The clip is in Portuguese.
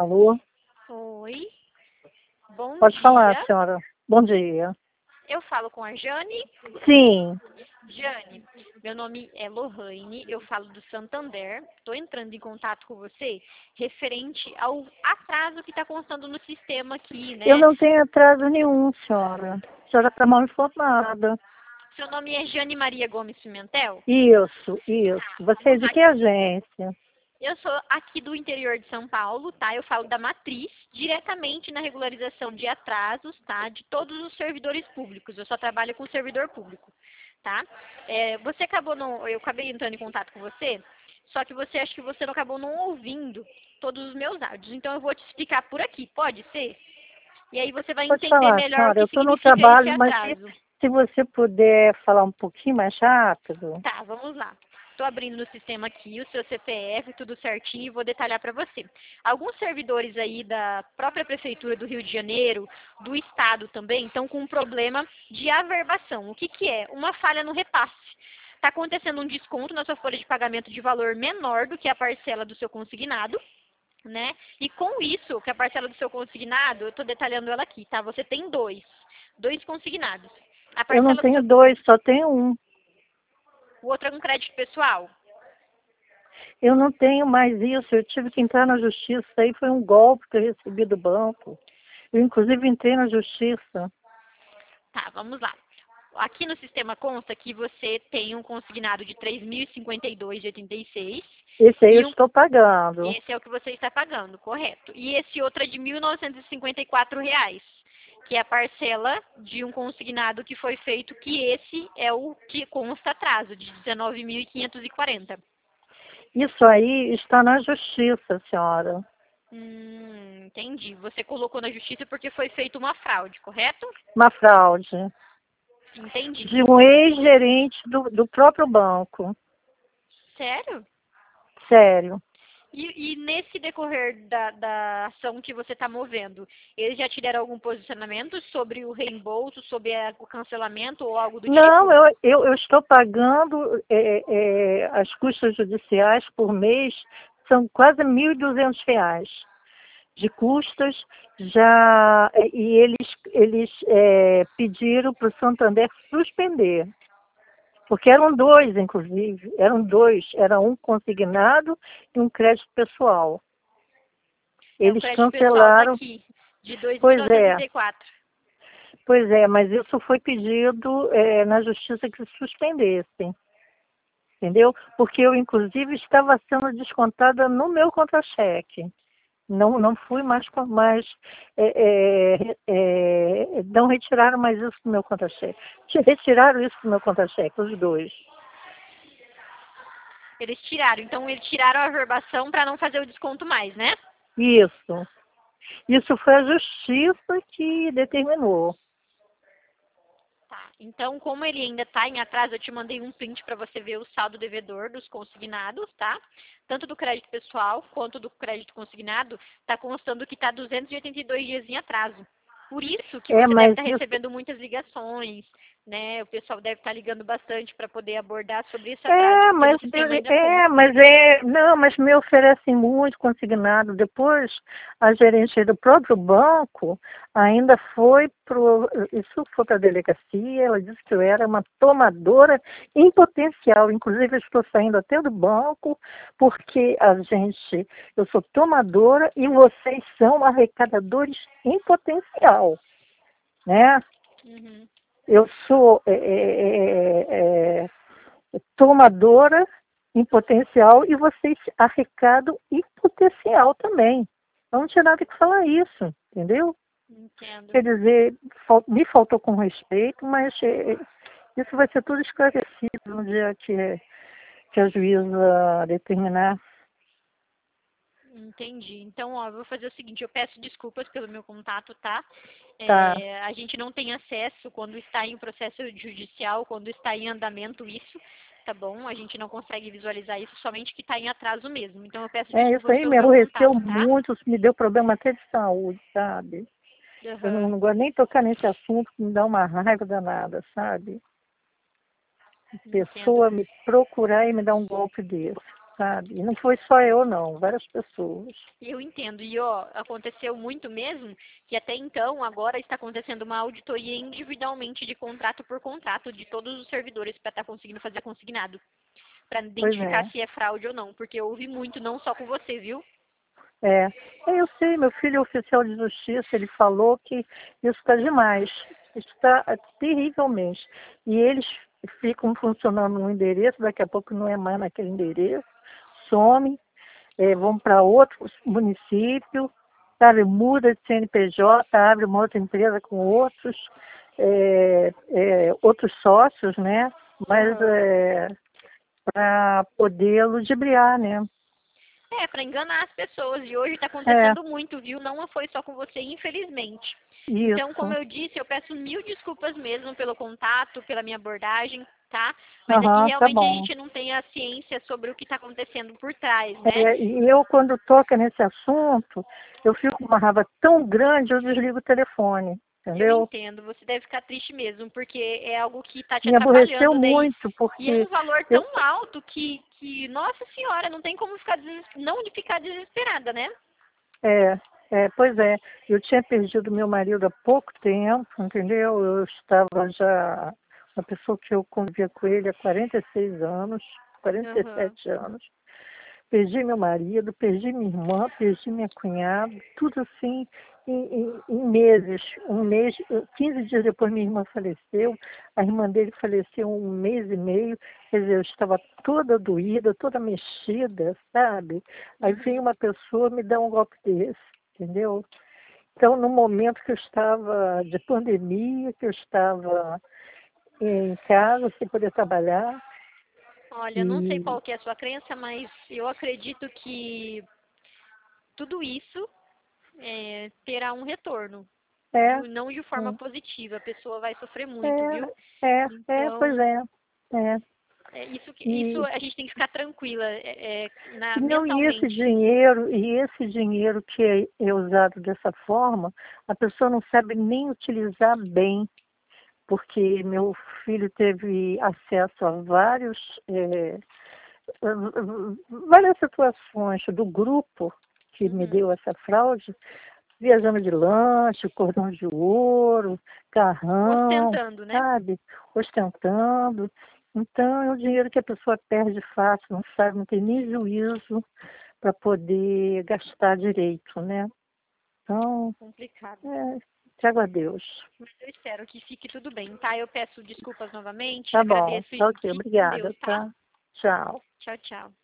Alô? Oi, bom Pode falar, dia. senhora. Bom dia. Eu falo com a Jane. Sim, Jane, meu nome é Lohane, eu falo do Santander. Estou entrando em contato com você referente ao atraso que está constando no sistema aqui, eu né? não tenho atraso nenhum, senhora. A senhora está mal informada. Seu nome é Jane Maria Gomes Pimentel? Isso, isso. Você é Vamos de lá. que agência? Eu sou aqui do interior de São Paulo, tá? Eu falo da matriz, diretamente na regularização de atrasos, tá? De todos os servidores públicos. Eu só trabalho com servidor público, tá? Você acabou não, eu acabei entrando em contato com você, só que você acha que você não acabou não ouvindo todos os meus áudios. Então eu vou te explicar por aqui, pode ser? E aí você vai Pode entender falar, melhor o senhora. Eu que estou no significa esse trabalho, mas se, atraso. se você puder falar um pouquinho mais rápido. Tá, vamos lá. Estou abrindo no sistema aqui o seu CPF, tudo certinho, e vou detalhar para você. Alguns servidores aí da própria Prefeitura do Rio de Janeiro, do Estado também, estão com um problema de averbação. O que que é? Uma falha no repasse. Está acontecendo um desconto na sua folha de pagamento de valor menor do que a parcela do seu consignado, né? E com isso, que a parcela do seu consignado, eu estou detalhando ela aqui, tá? Você tem dois consignados. A Eu não parcela do tenho seu, dois, só tenho um. o outro é um crédito pessoal. Eu não tenho mais isso. Eu tive que entrar na justiça. Isso aí foi um golpe que eu recebi do banco. Eu, inclusive, entrei na justiça. Tá, vamos lá. Aqui no sistema consta que você tem um consignado de 3.052,86 Esse aí eu e estou pagando. esse é o que você está pagando, correto. E esse outro é de R$ 1.954, que é a parcela de um consignado que foi feito, que esse é o que consta atraso, de 19.540. Isso aí está na justiça, senhora. Entendi. Você colocou na justiça porque foi feita uma fraude, correto? Uma fraude Entendi. de um ex-gerente do próprio banco. Sério? Sério. E nesse decorrer da ação que você está movendo, eles já te deram algum posicionamento sobre o reembolso, sobre o cancelamento ou algo do Não, tipo? eu estou pagando as custas judiciais por mês, são quase R$ 1.200 de custas, já, e eles pediram para o Santander suspender. Porque eram dois, inclusive, eram dois, era um consignado e um crédito pessoal. É, o Eles crédito pessoal está cancelaram, aqui, de dois mil pois novecentos e é, trinta e quatro. pois é, mas isso foi pedido na justiça que suspendessem, entendeu? Porque eu, inclusive, estava sendo descontada no meu contra-cheque. Não fui mais não retiraram mais isso do meu contra-cheque. Retiraram isso do meu contra-cheque, os dois. Eles tiraram, então eles tiraram a averbação para não fazer o desconto mais, né? Isso. Isso foi a justiça que determinou. Tá. Então, como ele ainda está em atraso, eu te mandei um print para você ver o saldo devedor dos consignados, tá? Tanto do crédito pessoal quanto do crédito consignado, está constando que está 282 dias em atraso. Por isso que É, você deve mas estar isso, recebendo muitas ligações, né? O pessoal deve estar ligando bastante para poder abordar sobre esse atraso, porque no sistema ainda consta. não, mas me oferecem muito consignado. Depois, a gerente do próprio banco ainda isso foi para a delegacia, ela disse que eu era uma tomadora em potencial. Inclusive, eu estou saindo até do banco, porque eu sou tomadora e vocês são arrecadadores em potencial, né? Uhum. Eu sou tomadora em potencial e vocês arrecadam em potencial também. Não tinha nada que falar isso, entendeu? Entendo. Quer dizer, me faltou com respeito, mas isso vai ser tudo esclarecido no dia que a juíza determinar. Entendi. Então, ó, eu vou fazer o seguinte, eu peço desculpas pelo meu contato, tá? Tá. A gente não tem acesso quando está em processo judicial, quando está em andamento isso, tá bom? A gente não consegue visualizar isso, somente que está em atraso mesmo. Então, eu peço Isso desculpas aí pelo me meu aborreceu contato, tá? muito, isso me deu problema até de saúde, sabe? Eu Aham, não gosto nem de tocar nesse assunto, que me dá uma raiva danada, sabe? entendo. Pessoa me procurar e me dar um golpe desse, sabe? E não foi só eu, não, várias pessoas. Eu entendo. E, ó, aconteceu muito mesmo, que até então, agora está acontecendo uma auditoria individualmente de contrato por contrato de todos os servidores para estar conseguindo fazer consignado, para Pois identificar é. se é fraude ou não, porque eu ouvi muito, não só com você, viu? É, eu sei, meu filho é oficial de justiça, ele falou que isso está demais, isso está terrivelmente. E eles ficam funcionando no endereço, daqui a pouco não é mais naquele endereço, somem, vão para outro município, sabe, muda de CNPJ, abre uma outra empresa com outros sócios, né? Mas para poder ludibriar, né? É, para enganar as pessoas. E hoje está É, acontecendo muito, viu? Não foi só com você, infelizmente. Então, como isso. eu disse, eu peço mil desculpas mesmo pelo contato, pela minha abordagem, tá? Mas é que Aham, tá realmente a bom. gente não tem a ciência sobre o que está acontecendo por trás, né? E eu, quando toca nesse assunto, eu fico com uma raiva tão grande, eu desligo o telefone, Eu entendeu? entendo, você deve ficar triste mesmo, porque é algo que está te Me aborreceu atrapalhando, né? muito, E é um porque valor eu, tão alto nossa senhora, não tem como ficar não de ficar desesperada, né? pois é, eu tinha perdido meu marido há pouco tempo, entendeu? Eu estava já, uma pessoa que eu convivia com ele há 46 anos, Aham. 47 anos. Perdi meu marido, perdi minha irmã, perdi minha cunhada, tudo assim em meses. 15 dias depois minha irmã faleceu, a irmã dele faleceu 1 mês e meio, quer dizer, eu estava toda doída, toda mexida, sabe? Aí vem Uhum. uma pessoa me dá um golpe desse, entendeu? Então, no momento que eu estava de pandemia, que eu estava em casa, sem poder trabalhar, Olha, não sei e qual que é a sua crença, mas eu acredito que tudo isso terá um retorno, é, viu? Não de forma positiva, a pessoa vai sofrer muito, viu? pois Então, é. isso E, a gente tem que ficar tranquila, não, mentalmente. e esse dinheiro que é usado dessa forma, a pessoa não sabe nem utilizar bem, porque meu filho teve acesso a várias situações do grupo que me Uhum. deu essa fraude, viajando de lanche, cordão de ouro, carrão, Ostentando, né? sabe? Ostentando. Então, é o dinheiro que a pessoa perde fácil, não sabe, não tem nem juízo para poder gastar direito, né? Então, Complicado. trago a Deus. Mas eu espero que fique tudo bem, tá? Eu peço desculpas novamente, Tá bom, agradeço tá e ok, fique com obrigada, Deus, tá? tá? Tchau. Tchau, tchau.